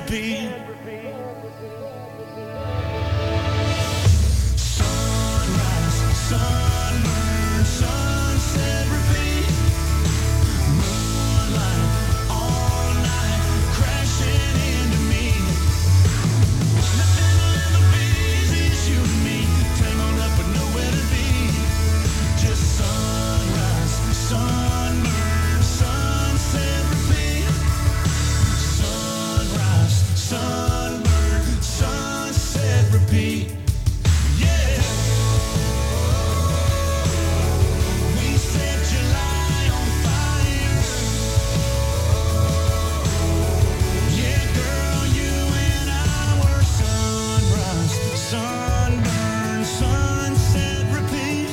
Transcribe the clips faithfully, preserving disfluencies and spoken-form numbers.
repeat. Sunburn, sunset, repeat. Moonlight, all night, crashing into me. Nothing will ever be easy, it's you and me. Tangled up with nowhere to be. Just sunrise, sunburn, sunset, repeat. Sunrise, sunburn, sunset, repeat. Sunburn, sunset, repeat.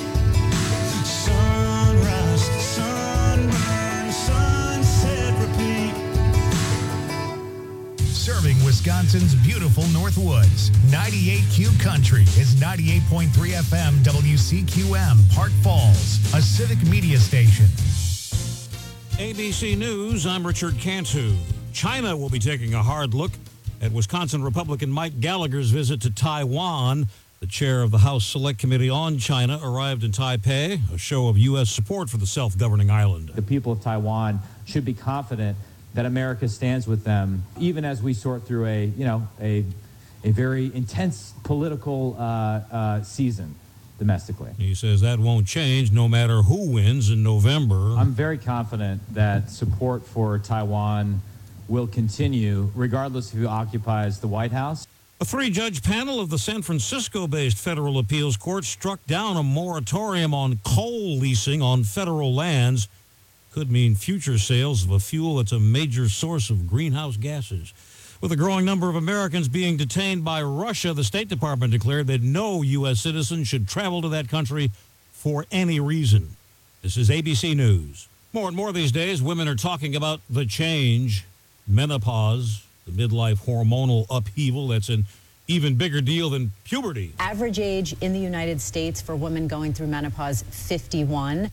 Sunrise, sunburn, sunset, repeat. Serving Wisconsin's beautiful Northwoods. ninety-eight Q Country is ninety-eight point three F M W C Q M, Park Falls, a civic media station. A B C News, I'm Richard Cantu. China will be taking a hard look at Wisconsin Republican Mike Gallagher's visit to Taiwan. The chair of the House Select Committee on China arrived in Taipei, a show of U S support for the self-governing island. The people of Taiwan should be confident that America stands with them, even as we sort through a, you know, a, a very intense political uh, uh, season domestically. He says that won't change no matter who wins in November. I'm very confident that support for Taiwan will continue regardless of who occupies the White House. A three-judge panel of the San Francisco-based federal appeals court struck down a moratorium on coal leasing on federal lands. Could mean future sales of a fuel that's a major source of greenhouse gases. With a growing number of Americans being detained by Russia, the State Department declared that no U S citizen should travel to that country for any reason. This is A B C News. More and more these days, women are talking about the change. Menopause, the midlife hormonal upheaval that's an even bigger deal than puberty. Average age in the United States for women going through menopause, fifty-one.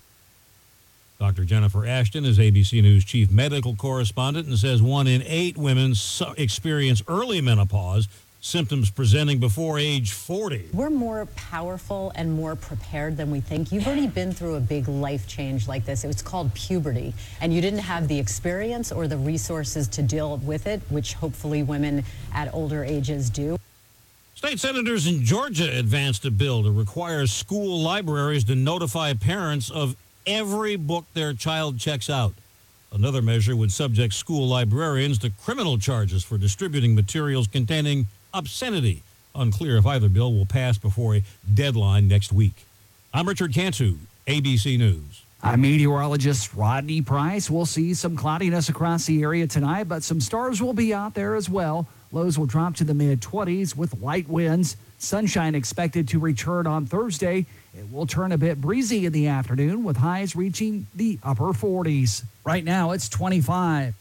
Doctor Jennifer Ashton is A B C News chief medical correspondent and says one in eight women experience early menopause, symptoms presenting before age forty. We're more powerful and more prepared than we think. You've already been through a big life change like this. It's called puberty, and you didn't have the experience or the resources to deal with it, which hopefully women at older ages do. State senators in Georgia advanced a bill to require school libraries to notify parents of every book their child checks out. Another measure would subject school librarians to criminal charges for distributing materials containing obscenity. Unclear if either bill will pass before a deadline next week. I'm Richard Cantu, A B C News. I'm meteorologist Rodney Price. We'll see some cloudiness across the area tonight, but some stars will be out there as well. Lows will drop to the mid-twenties with light winds. Sunshine expected to return on Thursday. It will turn a bit breezy in the afternoon with highs reaching the upper forties. Right now, it's twenty-five.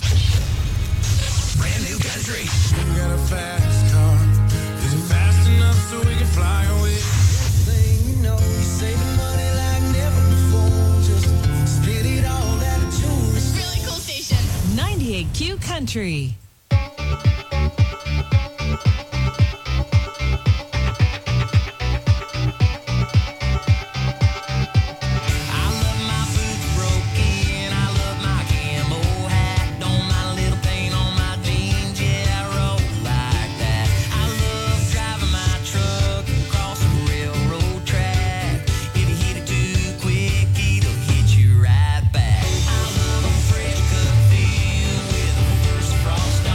Brand new country. We got a fast car. Is it fast enough so we can fly away? Thing you know, you're saving money like never before. Just spit it all out of tune. Really cool station. ninety-eight Q Country. Frost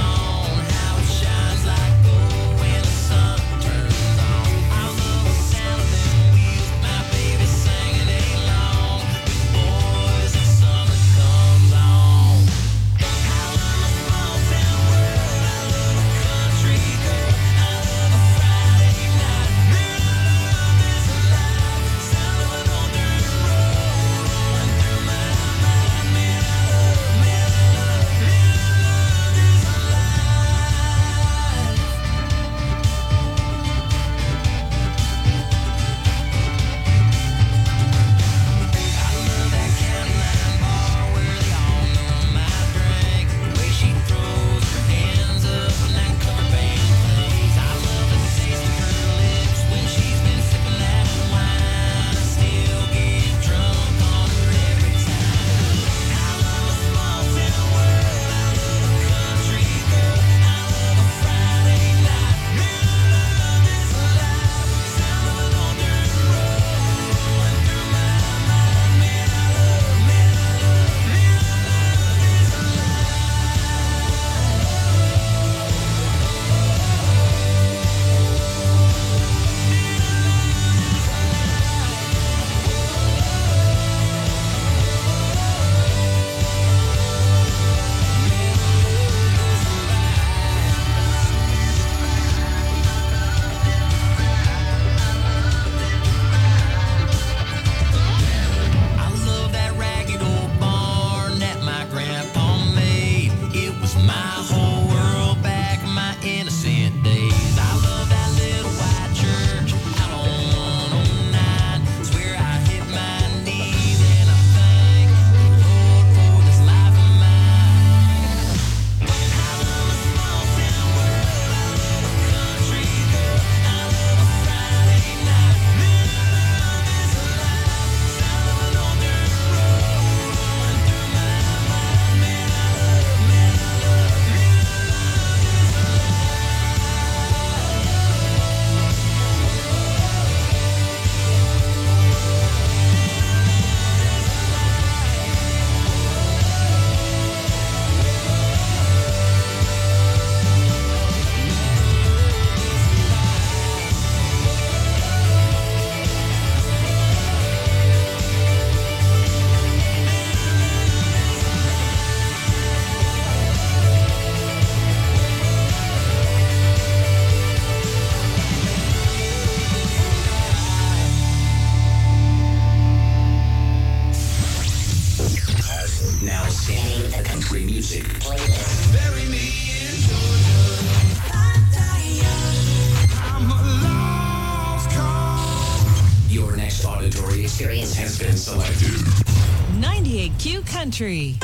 Jamming the country music playlist. Bury me in Georgia. I die young. I'm a lost cause. Your next auditory experience has been selected. ninety-eight Q Country.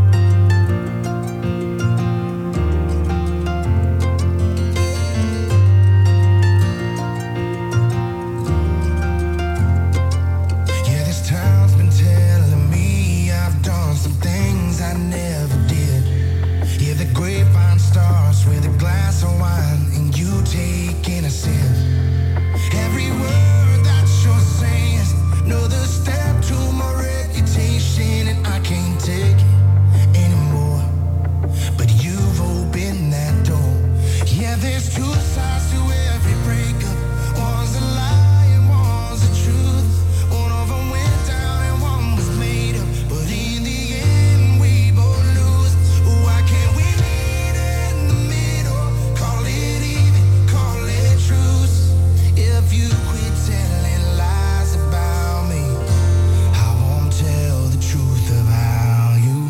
Yeah, this town's been telling me I've done some things I never did. Yeah, the grapevine starts with a glass of wine and you taking a sip. Every word that you're saying is another step to my reputation, and I can't take it anymore. But you've opened that door. Yeah, there's two sides to every breakup. One's a lie and one's the truth. One of them went down and one was made up. But in the end, we both lose. Why can't we meet in the middle? Call it even, call it truth. If you quit telling lies about me, I won't tell the truth about you.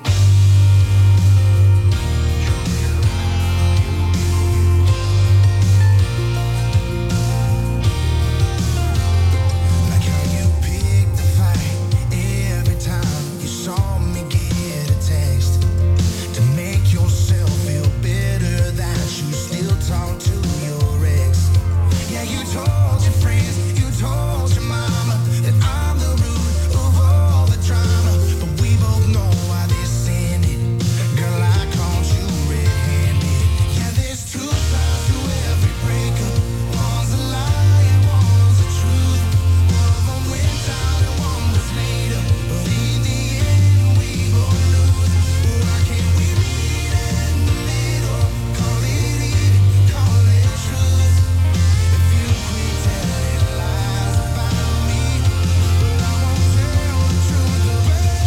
Like how you picked the fight every time you saw me get a text to make yourself feel better that you still talk to your ex. Yeah, you told your friends, you told your mama that I'm the root of all the drama. But we both know why this ended. Girl, I caught you red-handed. Yeah, there's two sides to every breakup. One's a lie and one's the truth. One of them went down and one was made up. But in the end, we both lose. Why can't we meet in the middle? Call it even, call it truth. If you quit telling lies about me, but I won't tell the truth about you.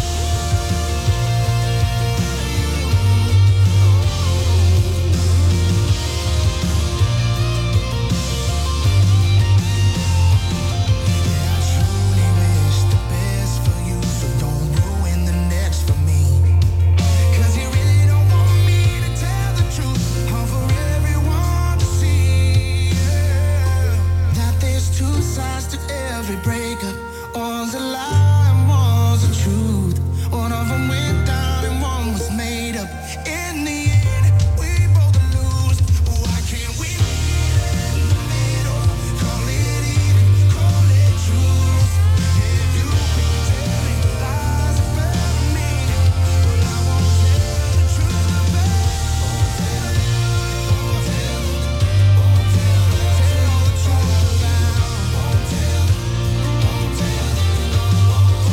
Yeah, I truly wish the best for you, so don't ruin the next for me. Cause you really don't want me to tell the truth, or for everyone to see. Yeah. That there's two sides to every breakup. One's a lie and one's the truth. One of them went down and one was made up. In the end, we both lose. Why can't we meet in the middle? Call it even, call it truth. If you quit telling lies about me, well, I won't tell the truth about you. Won't tell it, won't tell it, won't tell it, tell the truth about you. Won't tell it, won't tell it, won't tell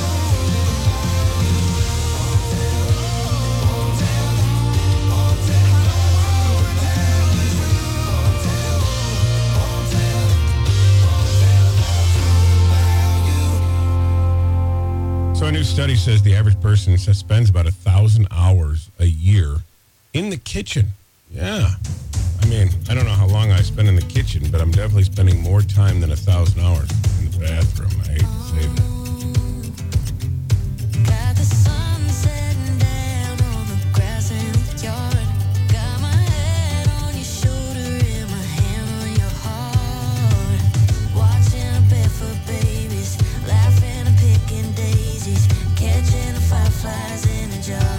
So a new study says the average person s- spends about a thousand hours a year in the kitchen. Yeah. I mean, I don't know how long I spend in the kitchen, but I'm definitely spending more time than a thousand hours in the bathroom. I hate to say that. Got the sun setting down on the grass in the yard. Got my head on your shoulder and my hand on your heart. Watching barefoot babies, laughing and picking daisies, catching the fireflies in a jar.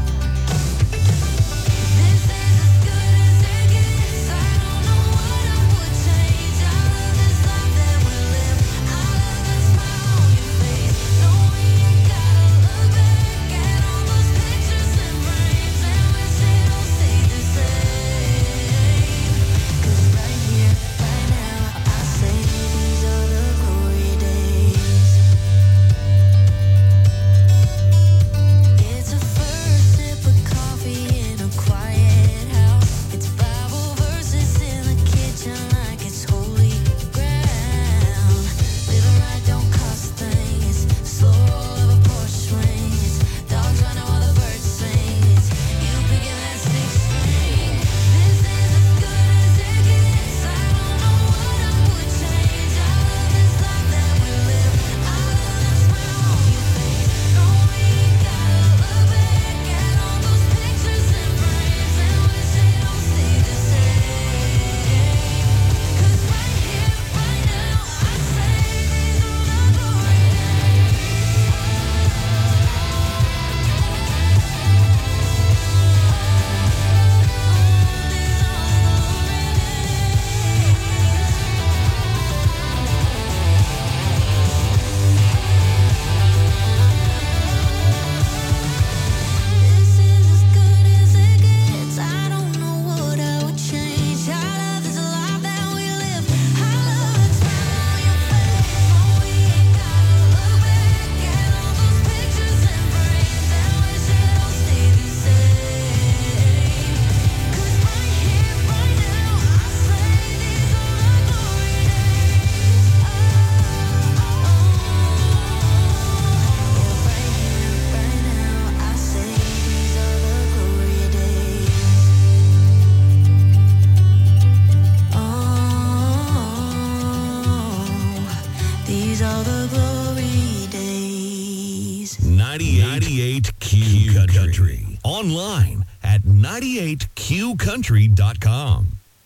This is as good as it gets. I don't know what I would change. I love this life that we live. I love the smile on your face. No, we ain't gotta look back at all those pictures and frames and wish it all stayed the same. 'Cause right here, right now, I say these are the glory days. It's a first ninety-eight Q Country. Online at ninety-eight q country dot com.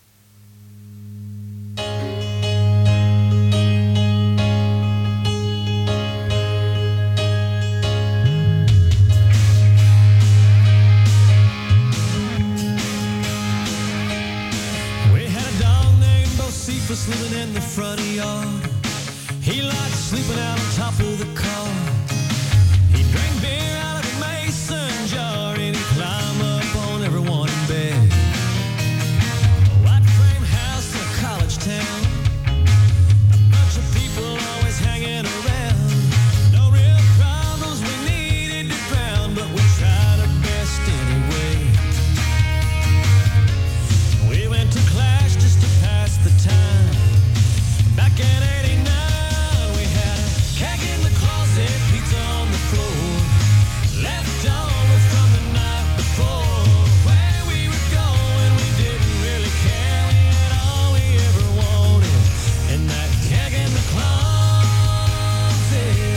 We had a dog named Bocephus living in the front yard. He liked sleeping out on top of the car. He drank beer out of a mason jar and he'd climb up on everyone in bed. A white frame house in a college town. A bunch of people always hanging around. No real problems we needed to drown, but we tried our best anyway. We went to Clash just to pass the time. Back in eighty-nine, we had a keg in the closet, pizza on the floor. Left over from the night before. Where we were going, we didn't really care. We had all we ever wanted in that keg in the closet.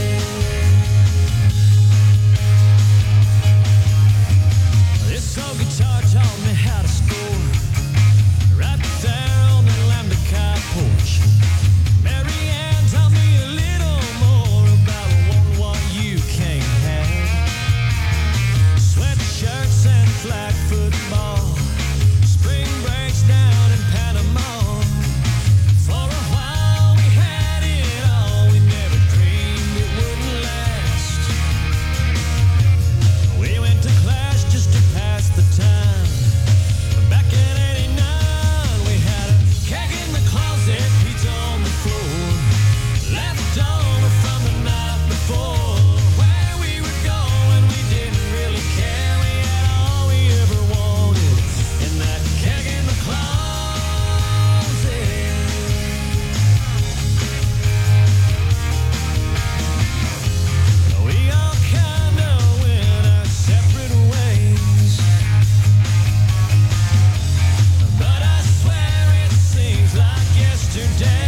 This old guitar taught me how to score. Right there on the Lambda Kai porch. Mary Ann taught me a little more about wanting what you can't have. Sweatshirts and flag football. Spring breaks down in Panama. For a while we had it all. We never dreamed it wouldn't last. We went to Clash just to pass the time. Back in eighty-nine, we had a keg in the closet, pizza on the floor. Left over from the night before. Where we were going, we didn't really care. We had all we ever wanted in that keg in the closet. We all kinda went our separate ways. But I swear it seems like yesterday.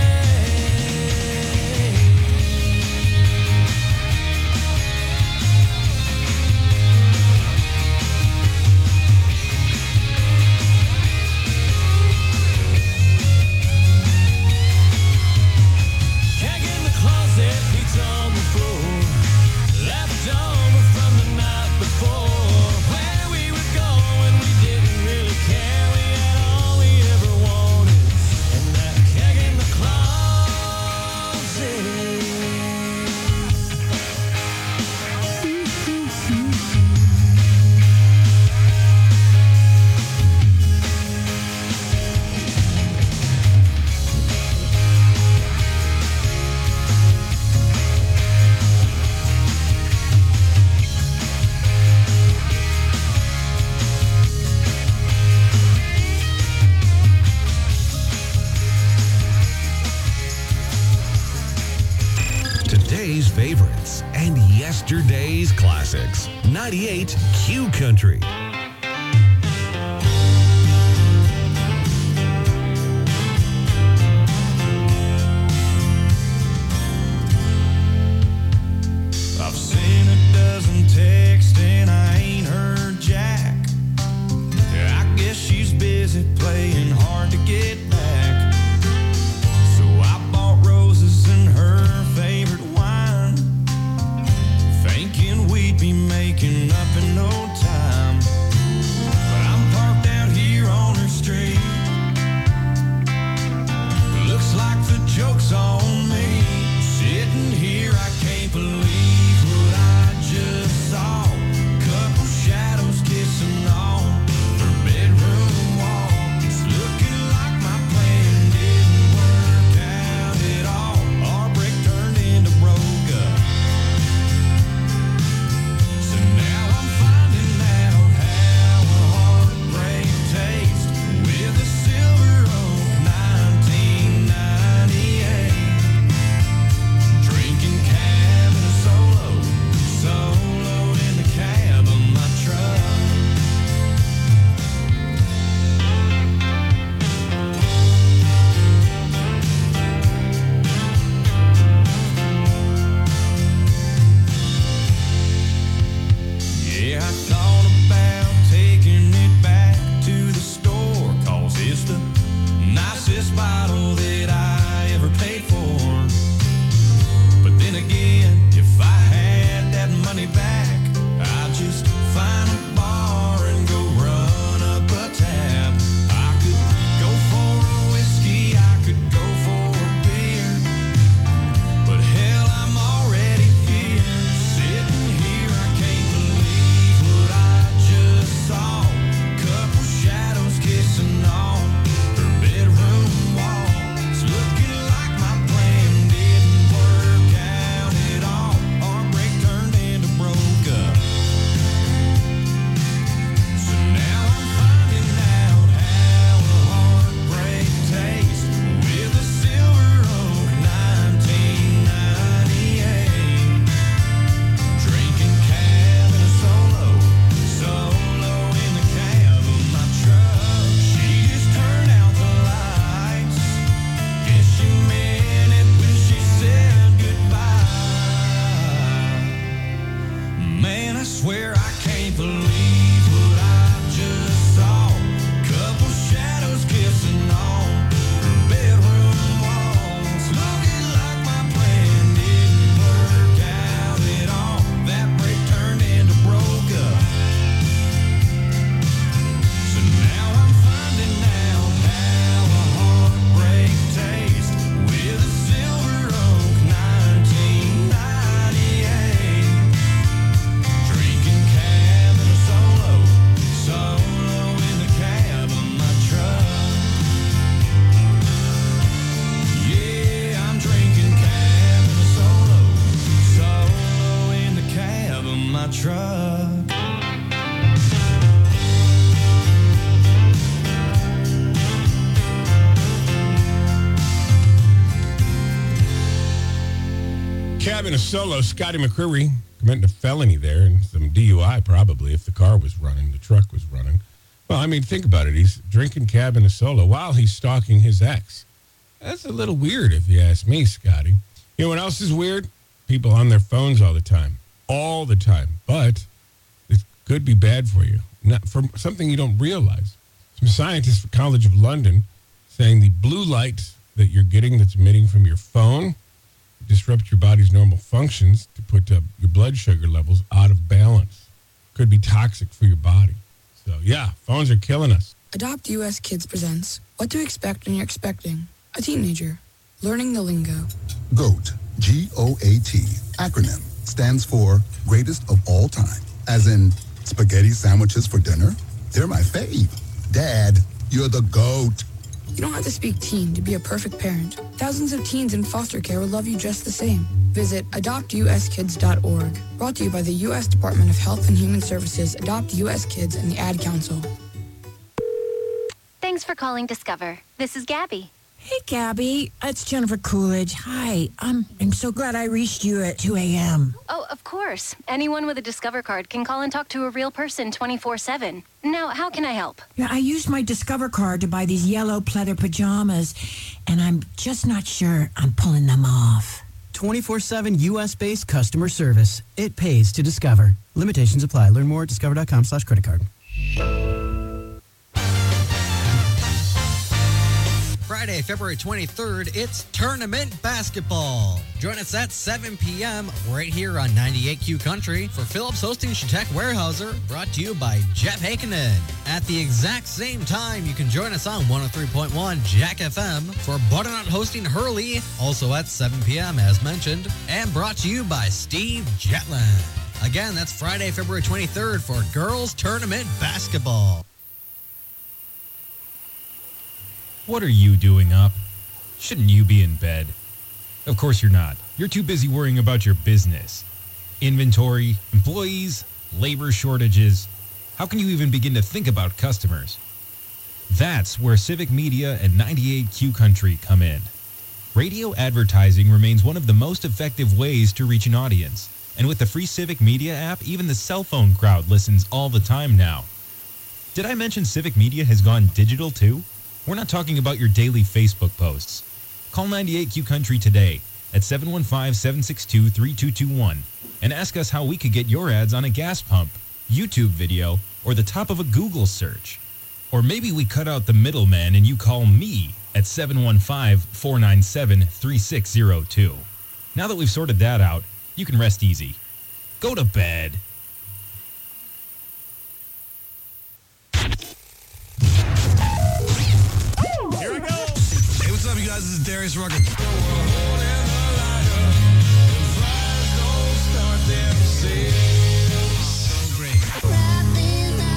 Keg in the closet, pizza on the floor. Left over from the night before. Where we were going, we didn't really care. We had all we ever wanted in that keg in the closet. Today's favorites and yesterday's classics. ninety-eight Q Country. I've seen a dozen texts and I ain't heard Jack. I guess she's busy playing hard to get back. So I bought roses and her favorite wine, thinking we'd be making up in no time. just find a bar and go run up a tab. I could go for a whiskey, I could go for a beer, but hell, I'm already here, sitting here. I can't believe what I just saw. Couple shadows kissing on her bedroom wall. It's looking like my plan didn't work out at all. Heartbreak turned into broke up. So now I'm finding out how a heartbreak tastes with a Silver Oak nineteen ninety-eight. Drinking cab in a solo, solo in the cab of my truck. She just turned out the lights. Guess she meant it when she said goodbye. Man, I swear I can't believe what I just saw. Couple shadows kissing on her bedroom walls. Looking like my plan didn't work out at all. That break turned into broke up. So now I'm finding out how a heartbreak tastes with a Silver Oak nineteen ninety-eight. Drinking cab in a solo, solo in the cab of my truck. Yeah, I'm drinking cab in a solo, solo in the cab of my truck. Cabin a solo, Scotty McCreery committing a felony there and some D U I probably if the car was running, the truck was running. Well, I mean, think about it. He's drinking cab in a solo while he's stalking his ex. That's a little weird if you ask me, Scotty. You know what else is weird? People on their phones all the time. All the time. But it could be bad for you. Not for something you don't realize. Some scientists from College of London saying the blue light that you're getting that's emitting from your phone disrupt your body's normal functions to put uh, your blood sugar levels out of balance. Could be toxic for your body. So, yeah, phones are killing us. Adopt U S Kids presents What to Expect When You're Expecting a Teenager. Learning the lingo. GOAT, G O A T, acronym, stands for Greatest of All Time. As in, spaghetti sandwiches for dinner? They're my fave. Dad, you're the GOAT. You don't have to speak teen to be a perfect parent. Thousands of teens in foster care will love you just the same. Visit adopt u s kids dot org. Brought to you by the U S Department of Health and Human Services, Adopt U S Kids, and the Ad Council. Thanks for calling Discover. This is Gabby. Hey, Gabby. It's Jennifer Coolidge. Hi. I'm, I'm so glad I reached you at two a.m. Oh, of course. Anyone with a Discover card can call and talk to a real person twenty-four seven. Now, how can I help? Yeah, I used my Discover card to buy these yellow pleather pajamas, and I'm just not sure I'm pulling them off. twenty-four seven U S-based customer service. It pays to Discover. Limitations apply. Learn more at discover.com slash credit card. Friday, February twenty-third, it's tournament basketball. Join us at seven p.m. right here on ninety-eight Q Country for Phillips hosting Shatek Weyerhaeuser, brought to you by Jeff Hakinen. At the exact same time, you can join us on one oh three point one Jack F M for Butternut hosting Hurley, also at seven p.m. as mentioned, and brought to you by Steve Jetland. Again, that's Friday, February twenty-third for girls tournament basketball. What are you doing up? Shouldn't you be in bed? Of course you're not. You're too busy worrying about your business. Inventory, employees, labor shortages. How can you even begin to think about customers? That's where Civic Media and ninety-eight Q Country come in. Radio advertising remains one of the most effective ways to reach an audience. And with the free Civic Media app, even the cell phone crowd listens all the time now. Did I mention Civic Media has gone digital too? We're not talking about your daily Facebook posts. Call ninety-eight Q Country today at seven one five, seven six two, three two two one and ask us how we could get your ads on a gas pump, YouTube video, or the top of a Google search. Or maybe we cut out the middleman and you call me at seven one five, four nine seven, three six zero two. Now that we've sorted that out, you can rest easy. Go to bed. guys? This is Darius Rucker. So great.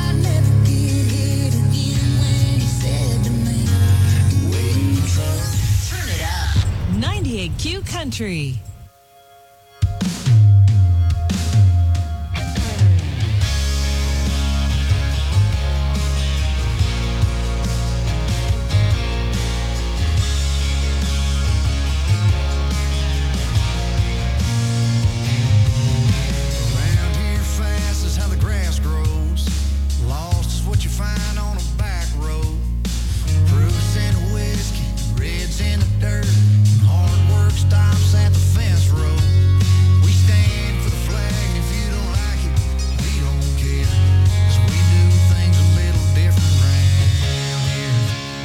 Turn it up. ninety-eight Q Country. Around here fast is how the grass grows. Lost is what you find on a back road. Proofs in the whiskey, reds in the dirt. Hard work stops at the fence road. We stand for the flag, and if you don't like it, we don't care. 'Cause we do things a little different round here.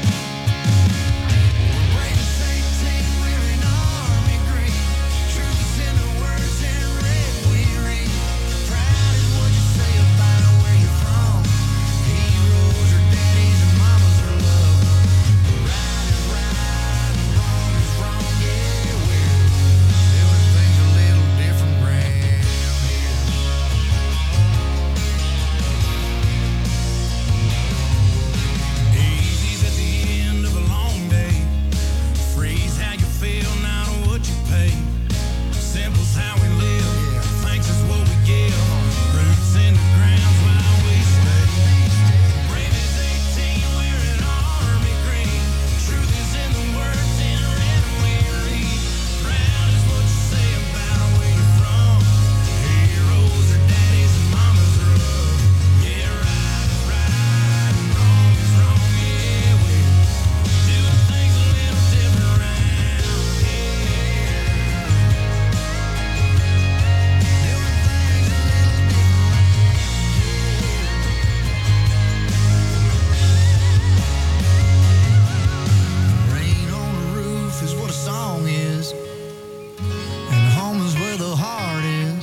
We're brave as eighteen, wearing army green. Truth is in the words in red we read. Proud is what you say about where you're from. Heroes are daddies and mamas are love. Right is right and wrong is wrong, yeah, we're doing things a little different round here. Easy's at the end of a long day. Free's how you feel, not what you pay. Simple's how we live, thanks is what we give. Roots in the ground's while we stay. Brave as eighteen, wearing army green. Truth is in the words in red we read. Proud is what you say about where you're from. Heroes are daddies and mamas are love. Yeah, right is right and wrong is wrong, yeah, we're doing things a little different round here. Rain on the roof is what a song is, and home is where the heart is.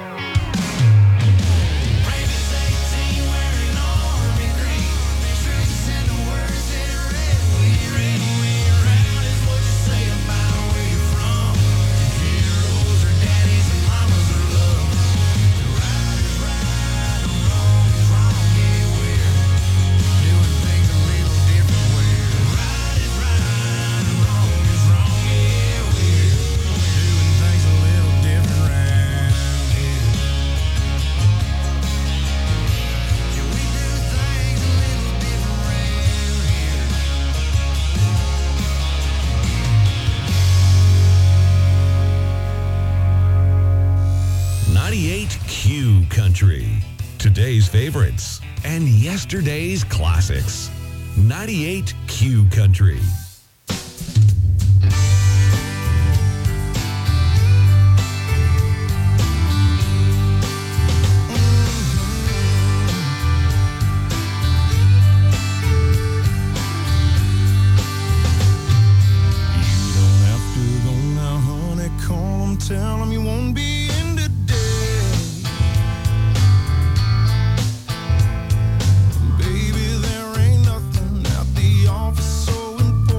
Brave as eighteen, wearing army green. Truth is in the words in red we read. Proud is what you say about where you're from. Heroes are daddies and mamas are love. Right is right and wrong is wrong, yeah, we're doing things a little different way. Right is right and wrong is wrong, yeah, we're doing things a little different round here. Yeah, we do things a little different round here. ninety-eight Q Country. Today's favorites and yesterday's classics. ninety-eight Q Country. You don't have to go now, honey. Call 'em, tell 'em you won't be in today. Baby, there ain't nothing at the office so important.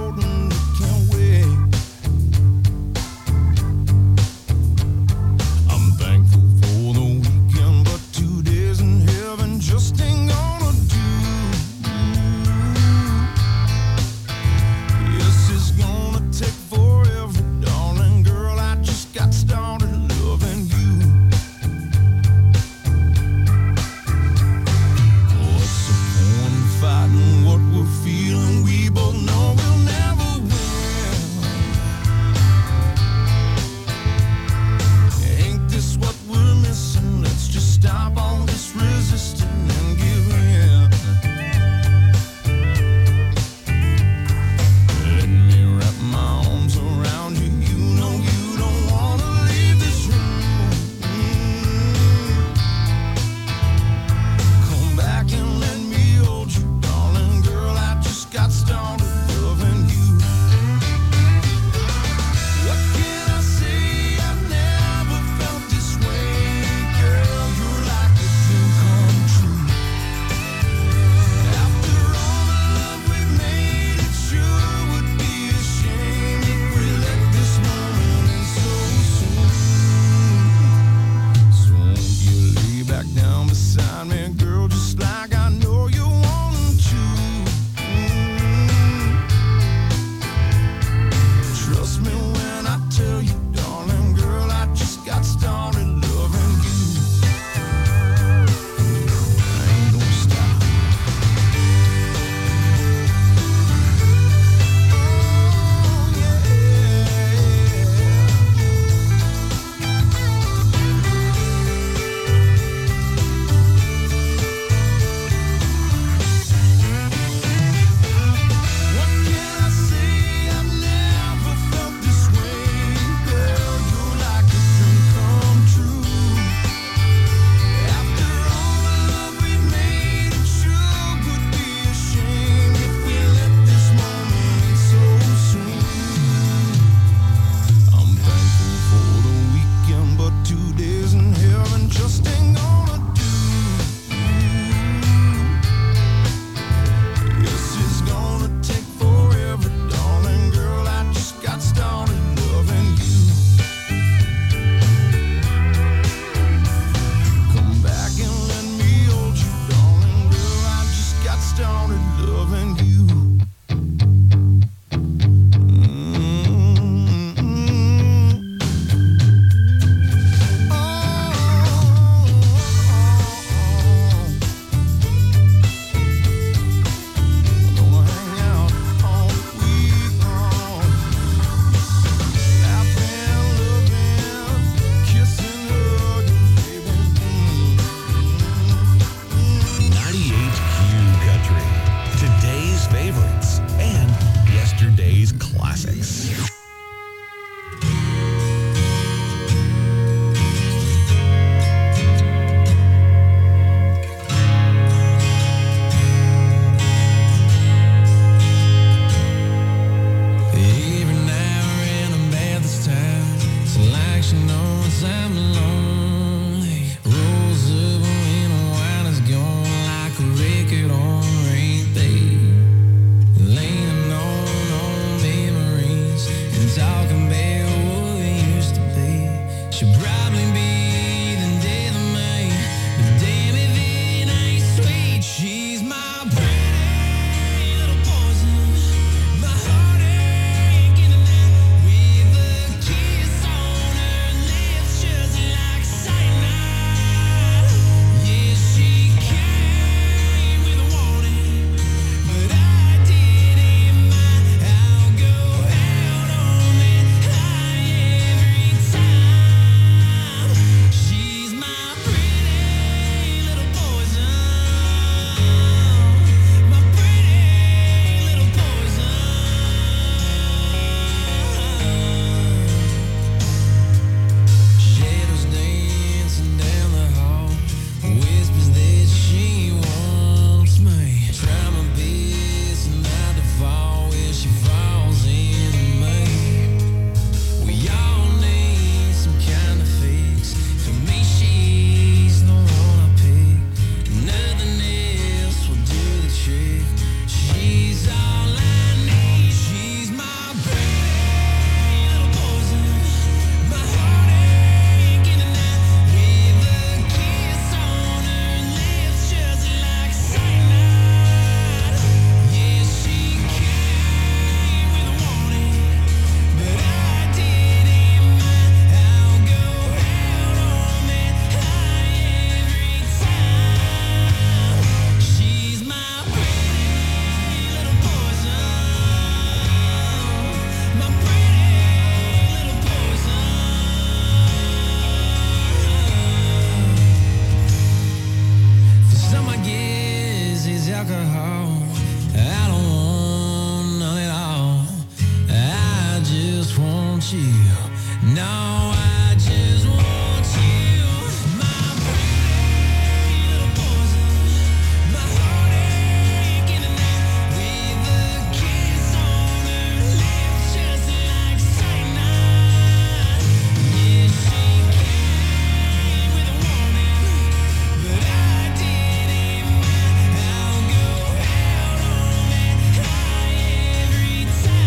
alcohol. I don't want none at all. I just want you. No, I just want you. My pretty little poison. My heartache in the night. With a kiss on her lips, just like cyanide. Yeah, she came with a warning, but I didn't mind. I'll go out on that high every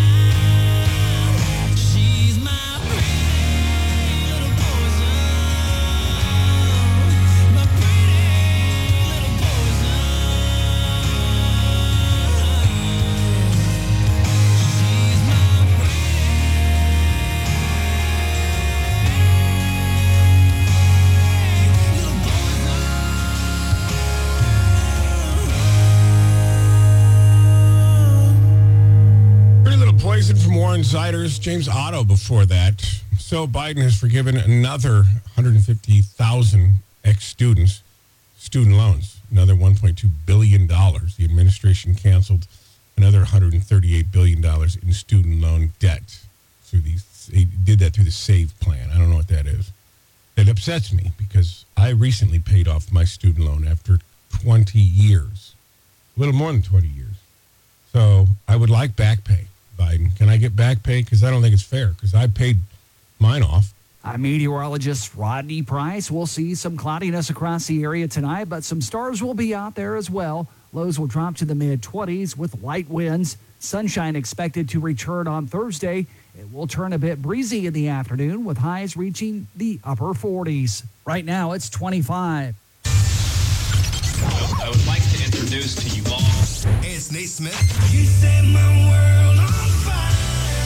time. She's my pretty little poison. My pretty little poison. She's my Pretty Little Poison from Warren Ziders, James Otto before that. So Biden has forgiven another one hundred fifty thousand ex-students student loans, another one point two billion dollars. The administration canceled another one hundred thirty-eight billion dollars in student loan debt. Through these, they did that through the SAVE plan. I don't know what that is. It upsets me because I recently paid off my student loan after twenty years, a little more than twenty years. So I would like back pay, Biden. Can I get back pay? Because I don't think it's fair because I paid mine off. I'm meteorologist Rodney Price. We'll see some cloudiness across the area tonight, but some stars will be out there as well. Lows will drop to the mid-twenties with light winds. Sunshine expected to return on Thursday. It will turn a bit breezy in the afternoon with highs reaching the upper forties. Right now, it's twenty-five. I would like to introduce to you all. Hey, it's Nate Smith. You set my world on fire.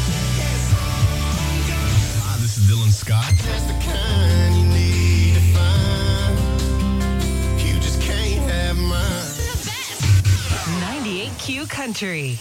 Hi, this is Dylan Scott. That's the kind you need to find. You just can't have mine. ninety-eight Q Country.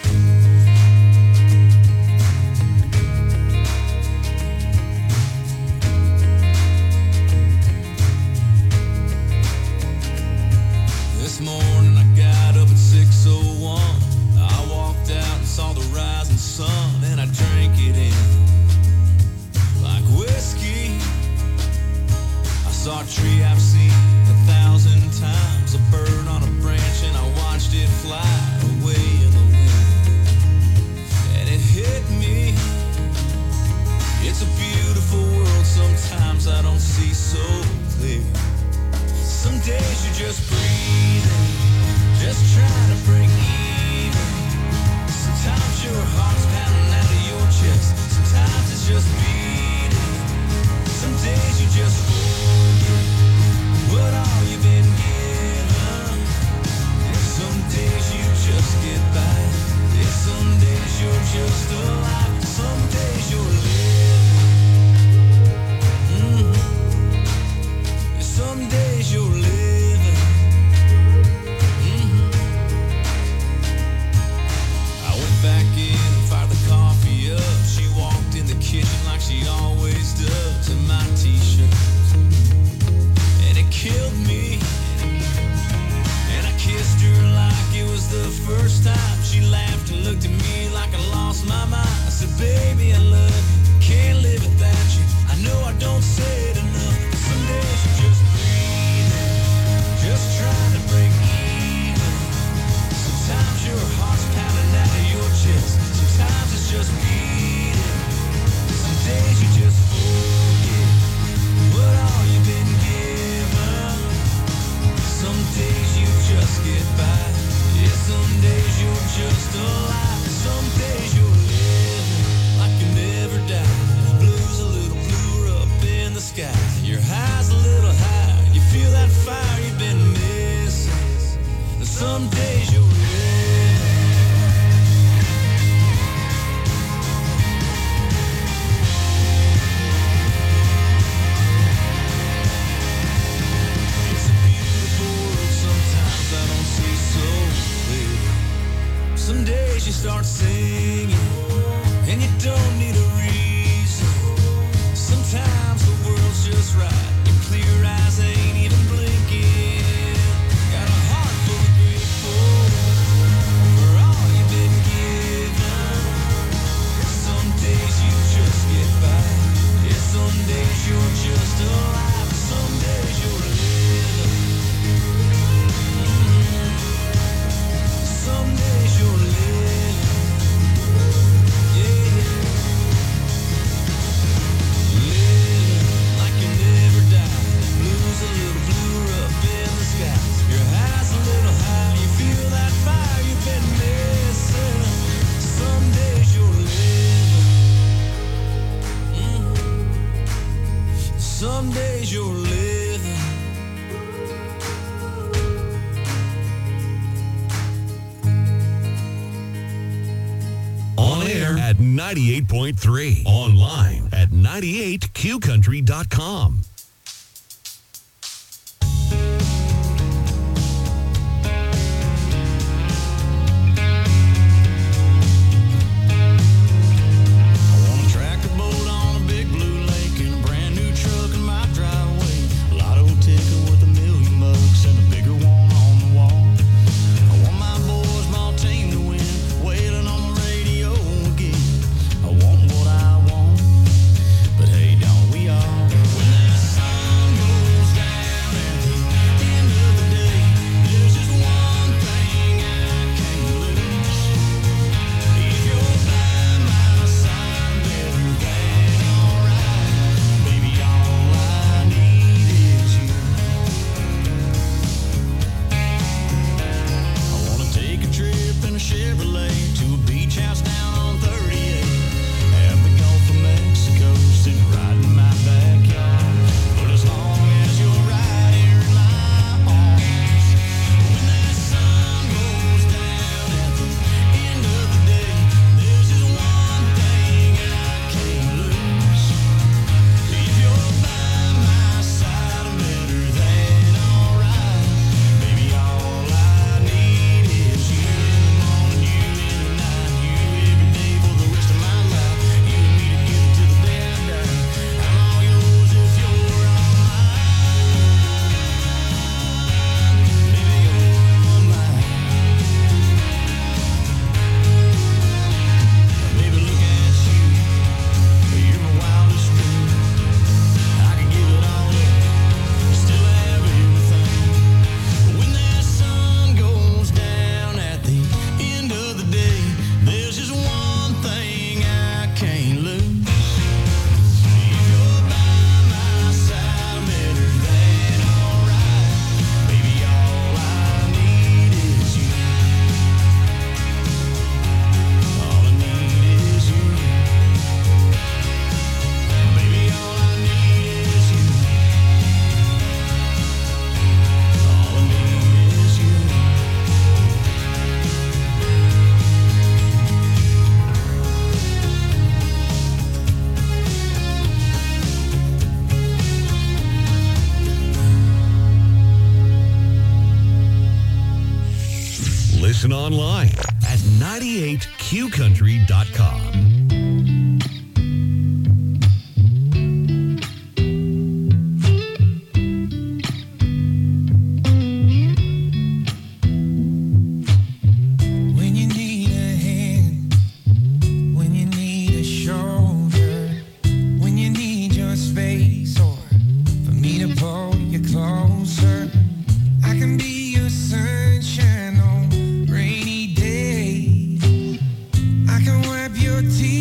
This morning I got up at six oh one. I walked out and saw the rising sun, and I drank it in like whiskey. I saw a tree I've seen a thousand times, a bird on a branch, and I watched it fly away in the wind. And it hit me. It's a beautiful world, sometimes I don't see so clear. Some days you're just breathing, just trying to break even. Sometimes your heart's pounding out of your chest, sometimes it's just beating. Some days you just forget what all you've been given. And some days you just get by. And some days you're just alive. Some days you're living. Mhm. Some days you're living. Mhm. I went back in and fired the coffee up. She walked in the kitchen like she always does in my t-shirt. And it killed me. And I kissed her like it was the first time. She laughed and looked at me like I lost my mind. I said, baby, I love you. Can't live without you. I know I don't say it enough. But some days you're just breathing, just trying to break even. Sometimes your heart's pounding out of your chest. Sometimes it's just beating. Some days you just forget what all you've been given. Some days you just get by. Yeah, some days you're just alive. Some days you're living like you never die. Blue's a little bluer up in the sky. Your high's a little high. You feel that fire you've been missing. And some days you're living. It's a beautiful world. Sometimes I don't see so clear. Some days you start singing, and you don't need a reason. Sometimes the world's just right. Your clear eyes ain't even blinking. Got a heart full of grateful at ninety-eight point three. Online at ninety-eight q country dot com. Listen online at ninety-eight q country dot com. When you need a hand, when you need a shoulder, when you need your space, or for me to pull you closer, I can be your sunshine on rainy days. I can wipe your tears.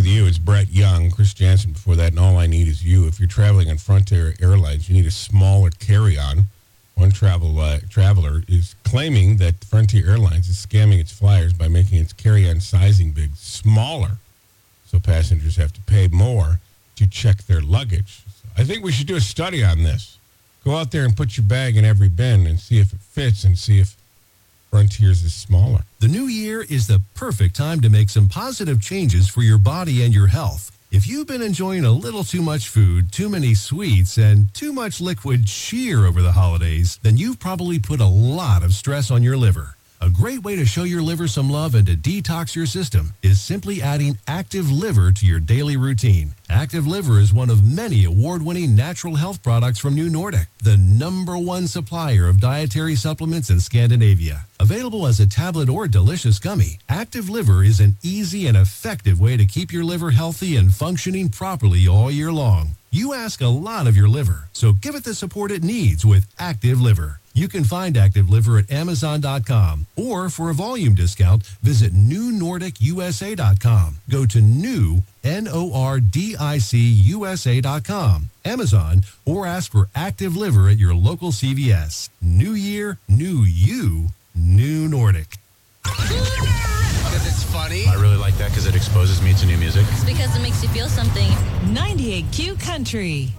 with you. It's Brett Young, Chris Jansen before that, and All I Need Is You. If you're traveling on Frontier Airlines, you need a smaller carry-on. One travel uh, traveler is claiming that Frontier Airlines is scamming its flyers by making its carry-on sizing big smaller, so passengers have to pay more to check their luggage. So I think we should do a study on this. Go out there and put your bag in every bin and see if it fits and see if Frontier's is smaller. The new year is the perfect time to make some positive changes for your body and your health. If you've been enjoying a little too much food, too many sweets, and too much liquid cheer over the holidays, then you've probably put a lot of stress on your liver. A great way to show your liver some love and to detox your system is simply adding Active Liver to your daily routine. Active Liver is one of many award-winning natural health products from New Nordic, the number one supplier of dietary supplements in Scandinavia. Available as a tablet or delicious gummy, Active Liver is an easy and effective way to keep your liver healthy and functioning properly all year long. You ask a lot of your liver, so give it the support it needs with Active Liver. You can find Active Liver at Amazon dot com, or for a volume discount, visit New Nordic U S A dot com. Go to new, N O R D I C U S A dot com, Amazon, or ask for Active Liver at your local C V S. New year, new you, New Nordic. Because it's funny. I really like that because it exposes me to new music. It's because it makes you feel something. ninety-eight Q Country.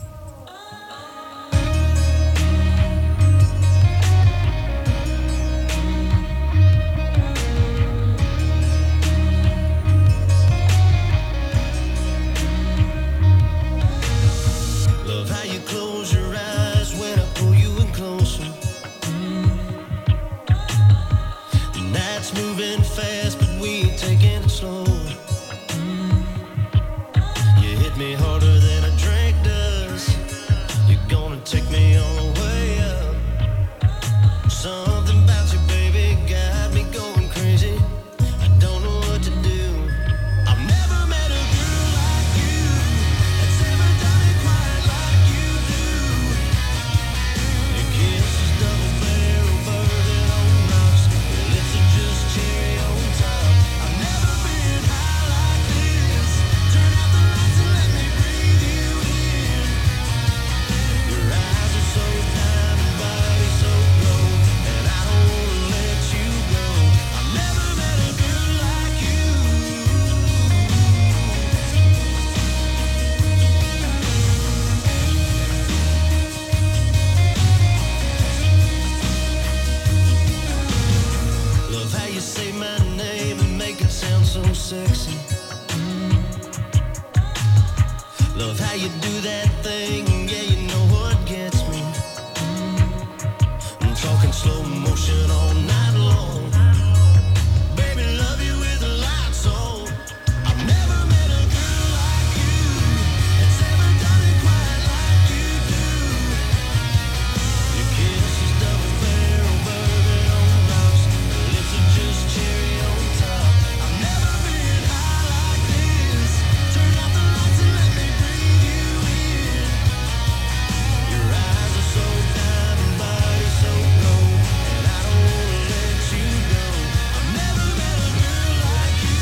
Love how you close your eyes when I pull you in closer. The night's moving fast, but we ain't taking it slow. You hit me harder than a drink does. You're gonna take me all the way up. Something about you, baby, got me going crazy. I don't know what to do. I've never met a girl like you that's ever done it quite like you do. Your kiss is double barrel bourbon on rocks. Your lips are just cherry on top. I've never been high like this. Turn out the lights and let me breathe you in. Your eyes are so diamond, body so glow, and I don't wanna let you go. I've never met a girl like you. Love how you say my name and make it sound so sexy. Love how you do that thing, yeah, you know what gets me. I'm talking slow motion all night long. Baby, love you with a lights on. I've never met a girl like you that's ever done it quite like you do. Your kiss is double barrel bourbon on rocks. Your lips are just cherry on top. I've never been high like this. Turn out the lights and let me breathe you in. Your eyes are so diamond, body so glow, and I don't wanna let you go. I've never met a girl like you.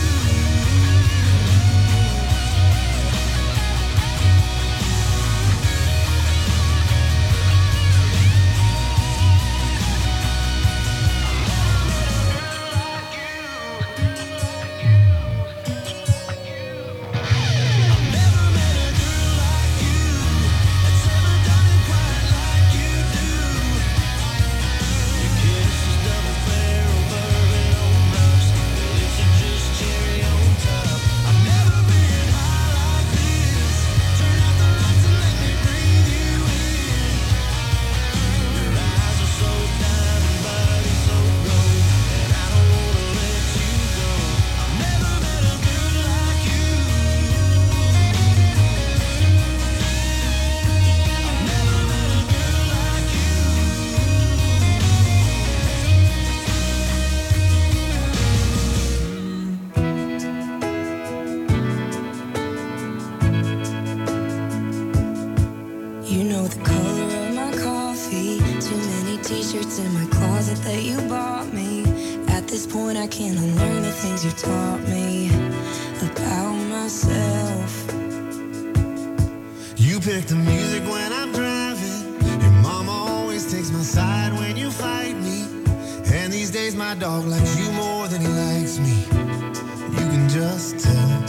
I've never met a girl like you that's ever done it quite like you do. Your kiss is double barrel bourbon on rocks. Your lips are just cherry on top. I've never been high like this. Turn out the lights and let me breathe you in. Your eyes are so diamond, body so glow, and I don't wanna let you go. I've never met a girl like you. I've never met a girl like you. You know the color of my coffee. Too many t-shirts in my closet that you bought me. At this point I can't unlearn the things you taught me. A without myself. You pick the music when I'm driving. Your mama always takes my side when you fight me. And these days my dog likes you more than he likes me. You can just tell.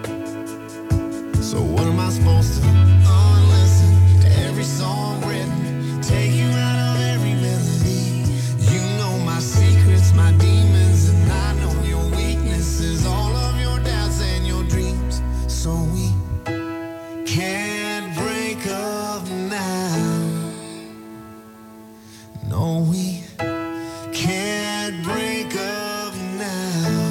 So what am I supposed to unlisten to every song written? Take you out of every melody. You know my secrets, my demons, and I know your weaknesses, all of your doubts and your dreams. So we can't break up now. No, we can't break up now.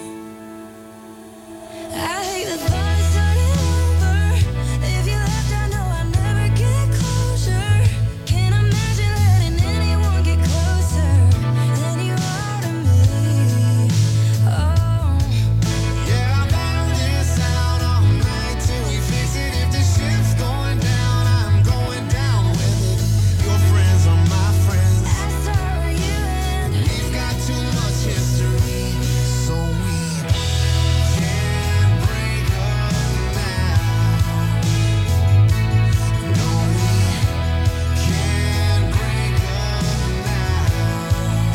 I hate the thought of starting over. If you left, I know I'd never get closure. Can't imagine letting anyone get closer than you are to me. Oh, Yeah, I'll battle this out all night till we fix it. If the ship's going down, I'm going down with it. Your friends are my friends. so are you and We've got too much history, so we can't break up now. No, we can't break up now.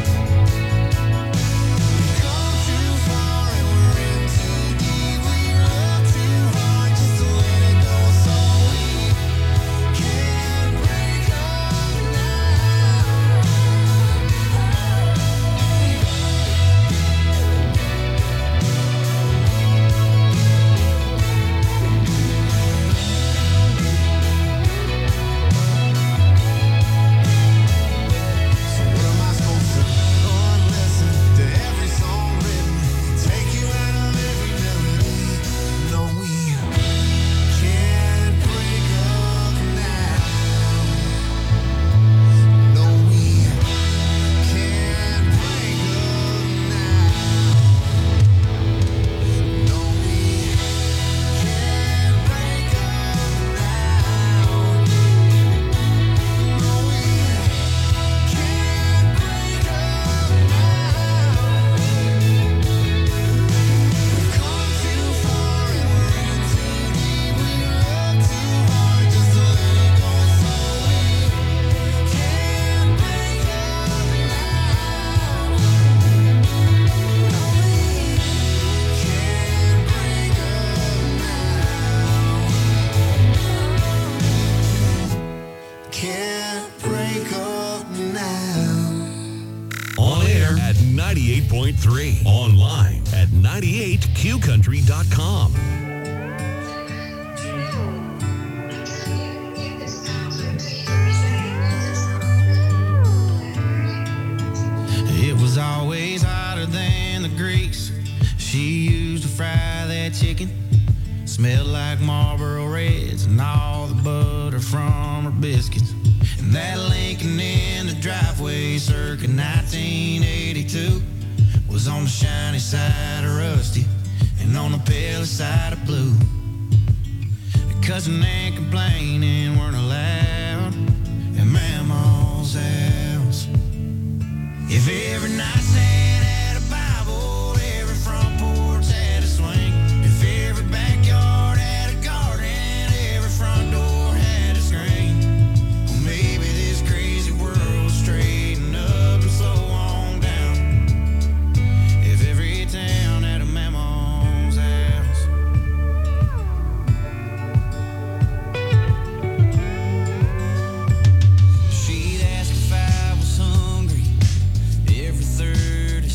We've gone too far and we're in too deep. We love too hard just to let it go, so we can't break up now. So what am I supposed to unlisten to every song written? Take you out of every melody. No, we can't break up now. No, we can't break up now. No, we can't break up now. No, we can't break up now. We've come too far and we're in too deep. We love too hard just to let it go, so we can't break up now. No, we can't break up now. Can't break up now. On air at ninety-eight point three. Online at ninety-eight q country dot com. It was always hotter than the grease she used to fry that chicken. Smelled like Marlboro Reds and all the butter from her biscuits. And that Lincoln in the driveway circa nineteen eighty-two was on the shiny side of rusty and on the pale side of blue. Cussing and complaining weren't allowed in Mama's house. If every nightstand had a Bible, every front porch had a swing. If every backyard had a garden, every front door had a screen. Well, maybe this crazy world straighten up and slow on down. If every town had a Mama's house. She'd ask if I was hungry every third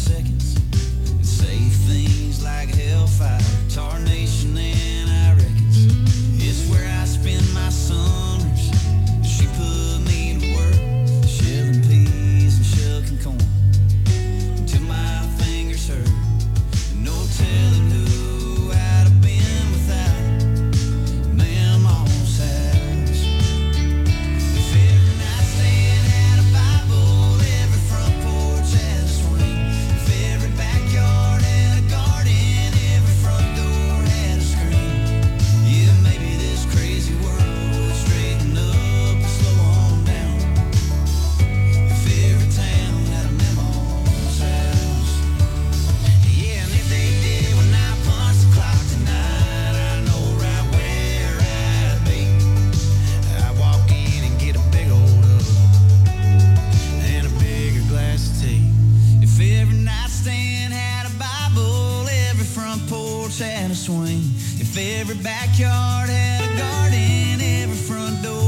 front porch had a swing, if every backyard had a garden, every front door